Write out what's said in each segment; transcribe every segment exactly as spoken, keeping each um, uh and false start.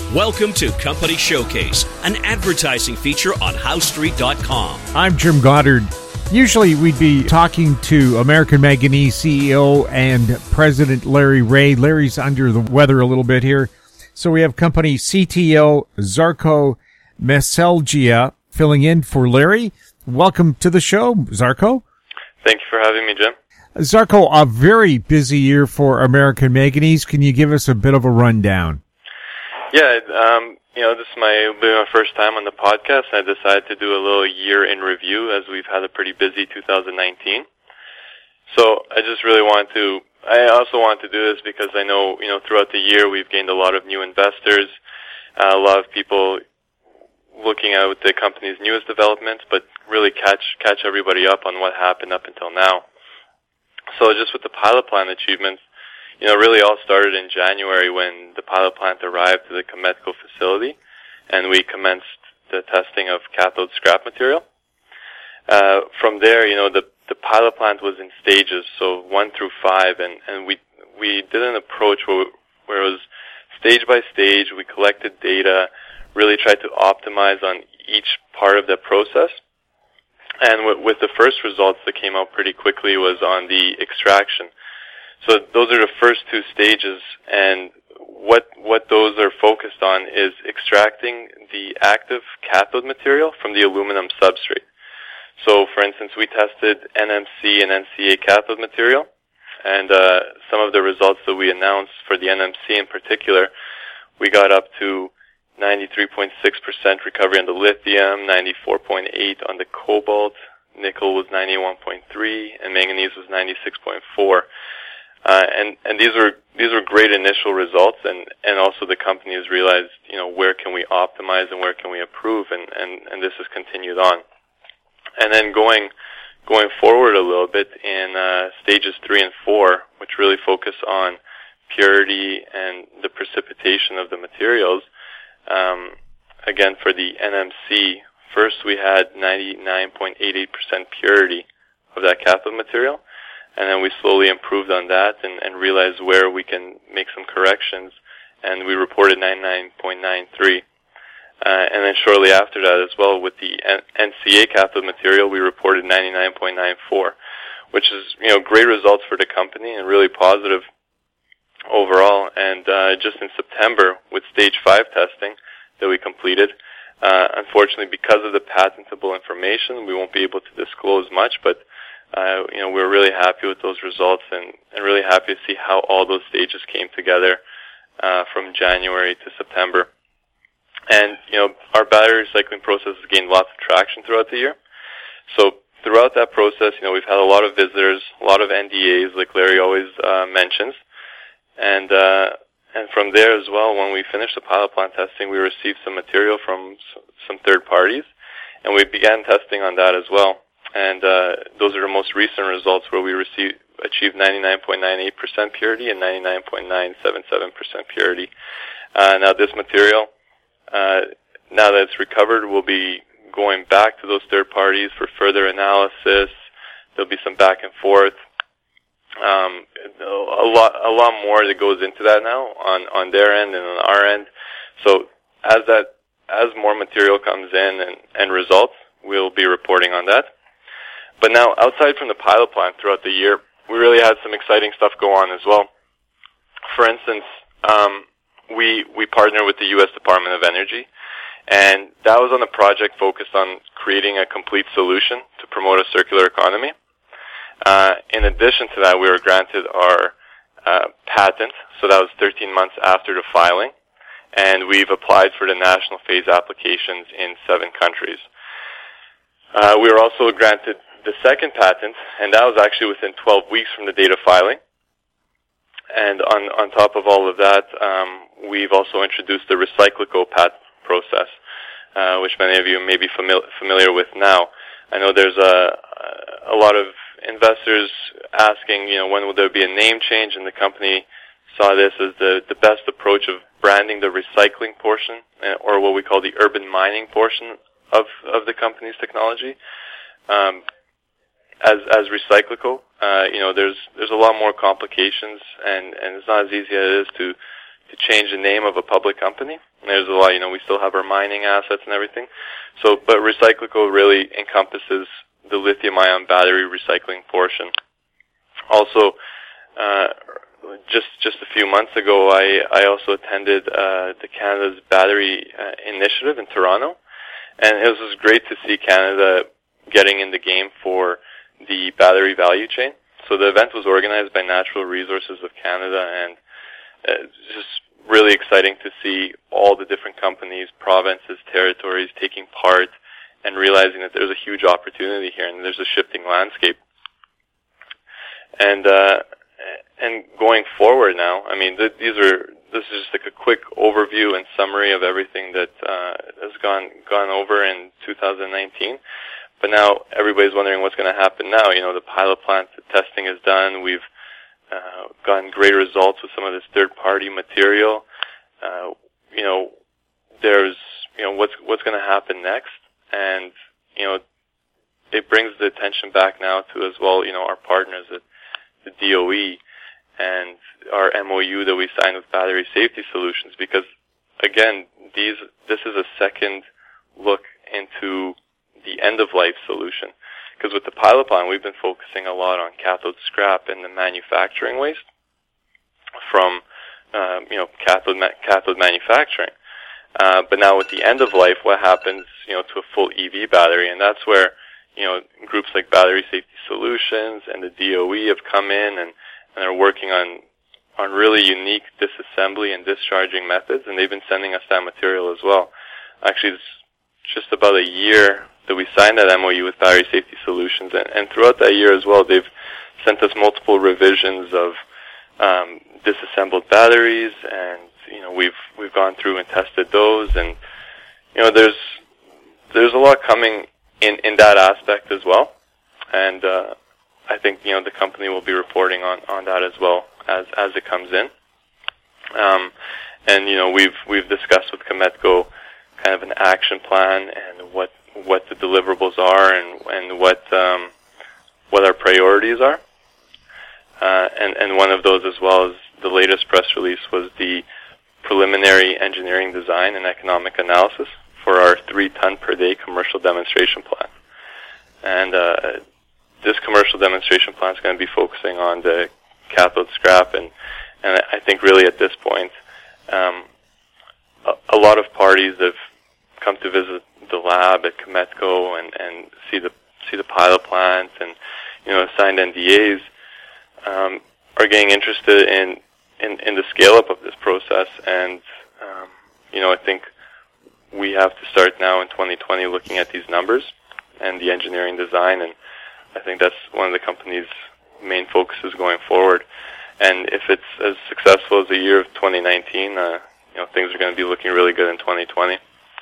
Welcome to Company Showcase, an advertising feature on House Street dot com. I'm Jim Goddard. Usually we'd be talking to American Manganese C E O and President Larry Ray. Larry's under the weather a little bit here. So we have company C T O Zarko Meselgia filling in for Larry. Welcome to the show, Zarko. Thank you for having me, Jim. Zarko, a very busy year for American Manganese. Can you give us a bit of a rundown? Yeah, um, you know, this is my, will be my first time on the podcast. I decided to do a little year in review as we've had a pretty busy two thousand nineteen. So I just really want to, I also want to do this because I know, you know, throughout the year we've gained a lot of new investors, uh, a lot of people looking at the company's newest developments, but really catch, catch everybody up on what happened up until now. So just with the pilot plant achievements, you know, really all started in January when the pilot plant arrived to the Commetco facility and we commenced the testing of cathode scrap material. Uh, from there, you know, the, the pilot plant was in stages, so one through five, and, and we, we did an approach where, where it was stage by stage. We collected data, really tried to optimize on each part of the process. And w- with the first results that came out pretty quickly was on the extraction. So those are the first two stages, and what what those are focused on is extracting the active cathode material from the aluminum substrate. So, for instance, we tested N M C and N C A cathode material, and uh, some of the results that we announced for the N M C in particular, we got up to ninety-three point six percent recovery on the lithium, ninety-four point eight on the cobalt, nickel was ninety-one point three, and manganese was ninety-six point four. Uh, and, and these were, these were great initial results, and, and also the company has realized, you know, where can we optimize and where can we improve, and, and, and this has continued on. And then going, going forward a little bit in, uh, stages three and four, which really focus on purity and the precipitation of the materials, um, again, for the N M C, first we had ninety-nine point eight eight percent purity of that cathode material. And then we slowly improved on that and, and realized where we can make some corrections, and we reported ninety-nine point nine three. Uh, and then shortly after that as well, with the N C A cathode material, we reported ninety-nine point nine four, which is, you know, great results for the company and really positive overall. And uh, just in September, with stage five testing that we completed, uh, unfortunately, because of the patentable information, we won't be able to disclose much, but Uh, you know, we're really happy with those results and, and really happy to see how all those stages came together uh, from January to September. And, you know, our battery recycling process has gained lots of traction throughout the year. So throughout that process, you know, we've had a lot of visitors, a lot of N D As, like Larry always uh, mentions. And uh, and from there as well, when we finished the pilot plant testing, we received some material from some third parties, and we began testing on that as well. And uh, those are the most recent results where we received, achieved ninety-nine point nine eight percent purity and ninety-nine point nine seven seven percent purity. Uh, now this material, uh, now that it's recovered, will be going back to those third parties for further analysis. There'll be some back and forth. Um, a lot, a lot more that goes into that now on, on their end and on our end. So as that, as more material comes in and, and results, we'll be reporting on that. But now, outside from the pilot plant throughout the year, we really had some exciting stuff go on as well. For instance, um, we we partnered with the U S Department of Energy, and that was on a project focused on creating a complete solution to promote a circular economy. Uh, in addition to that, we were granted our uh, patent, so that was thirteen months after the filing, and we've applied for the national phase applications in seven countries. Uh, we were also granted the second patent, and that was actually within twelve weeks from the date of filing. And on, on top of all of that, um, we've also introduced the Recyclico patent process, uh, which many of you may be famili- familiar with now. I know there's a, a lot of investors asking, you know, when will there be a name change, and the company saw this as the, the best approach of branding the recycling portion, or what we call the urban mining portion of, of the company's technology. Um, As as Recyclico, uh, you know, there's there's a lot more complications, and, and it's not as easy as it is to to change the name of a public company. And there's a lot, you know, we still have our mining assets and everything. So, but Recyclico really encompasses the lithium-ion battery recycling portion. Also, uh, just just a few months ago, I, I also attended uh, the Canada's Battery uh, Initiative in Toronto, and it was great to see Canada getting in the game for the battery value chain. So the event was organized by Natural Resources of Canada, and uh, it's just really exciting to see all the different companies, provinces, territories taking part and realizing that there's a huge opportunity here and there's a shifting landscape. And uh, and going forward now, I mean, th- these are this is just like a quick overview and summary of everything that uh, has gone gone over in two thousand nineteen. But now everybody's wondering what's going to happen now. You know, the pilot plant, the testing is done. We've uh, gotten great results with some of this third-party material. Uh, you know, there's, you know, what's what's going to happen next, and you know, it brings the attention back now to as well. You know, our partners at the D O E and our M O U that we signed with Battery Safety Solutions, because again, these this is a second look into the end-of-life solution. Because with the pilot plant, we've been focusing a lot on cathode scrap and the manufacturing waste from, um, you know, cathode ma- cathode manufacturing. Uh, but now with the end-of-life, what happens, you know, to a full E V battery? And that's where, you know, groups like Battery Safety Solutions and the D O E have come in and, and are working on on really unique disassembly and discharging methods, and they've been sending us that material as well. Actually, it's just about a year that we signed that M O U with Battery Safety Solutions, and, and throughout that year as well, they've sent us multiple revisions of um, disassembled batteries, and you know we've we've gone through and tested those, and you know there's there's a lot coming in in that aspect as well, and uh, I think you know the company will be reporting on, on that as well as as it comes in, um, and you know we've we've discussed with Cametco kind of an action plan and what what the deliverables are and and what um, what our priorities are, uh, and and one of those as well as the latest press release was the preliminary engineering design and economic analysis for our three ton per day commercial demonstration plant, and uh, this commercial demonstration plant is going to be focusing on the cathode scrap, and and I think really at this point, um, a, a lot of parties have come to visit the lab at Cametco and, and see the see the pilot plant and you know signed N D As, um, are getting interested in, in, in the scale up of this process, and um, you know I think we have to start now in twenty twenty looking at these numbers and the engineering design, and I think that's one of the company's main focuses going forward. And if it's as successful as the year of twenty nineteen, uh, you know things are going to be looking really good in twenty twenty.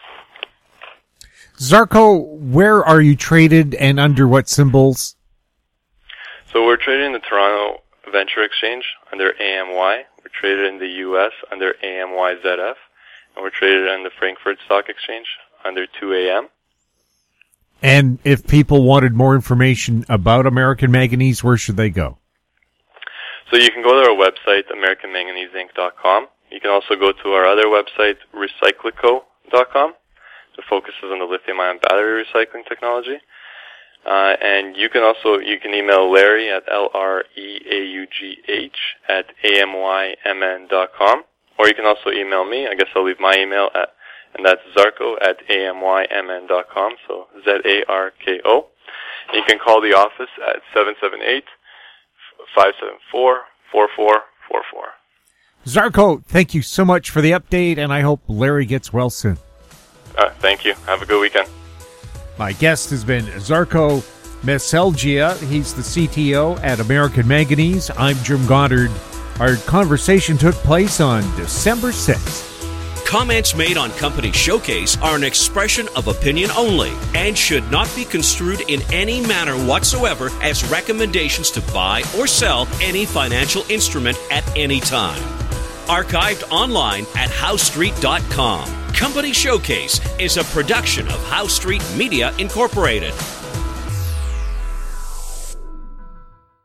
Zarko, where are you traded and under what symbols? So we're traded in the Toronto Venture Exchange under A M Y. We're traded in the U S under A M Y Z F. And we're traded on the Frankfurt Stock Exchange under two A M. And if people wanted more information about American Manganese, where should they go? So you can go to our website, american manganese inc dot com. You can also go to our other website, recyclico dot com. It focuses on the lithium-ion battery recycling technology. Uh, and you can also, you can email Larry at L R E A U G H at A M Y M N dot com. Or you can also email me. I guess I'll leave my email at, and that's Zarko at A M Y M N dot com. So Z A R K O. And you can call the office at seven seven eight, five seven four, four four four four. Zarko, thank you so much for the update, and I hope Larry gets well soon. Uh, thank you. Have a good weekend. My guest has been Zarko Meselgia. He's the C T O at American Manganese. I'm Jim Goddard. Our conversation took place on December sixth. Comments made on Company Showcase are an expression of opinion only and should not be construed in any manner whatsoever as recommendations to buy or sell any financial instrument at any time. Archived online at house street dot com. Company Showcase is a production of House Street Media Incorporated.